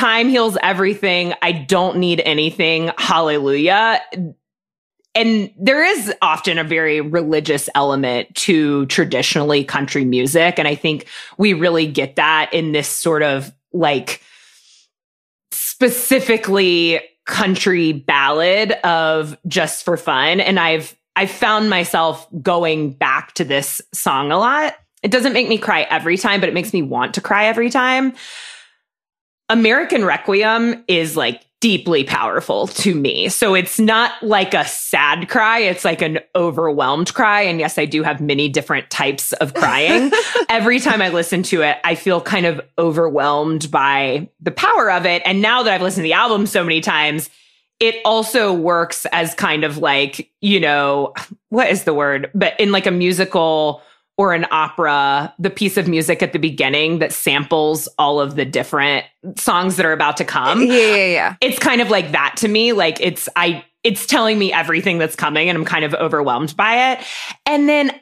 time heals everything. I don't need anything. Hallelujah. And there is often a very religious element to traditionally country music. And I think we really get that in this sort of like specifically country ballad of Just for Fun. And I've found myself going back to this song a lot. It doesn't make me cry every time, but it makes me want to cry every time. American Requiem is like deeply powerful to me. So it's not like a sad cry. It's like an overwhelmed cry. And yes, I do have many different types of crying. Every time I listen to it, I feel kind of overwhelmed by the power of it. And now that I've listened to the album so many times, it also works as kind of like, you know, what is the word? But in like a musical or an opera, the piece of music at the beginning that samples all of the different songs that are about to come. Yeah. It's kind of like that to me. Like it's telling me everything that's coming and I'm kind of overwhelmed by it. And then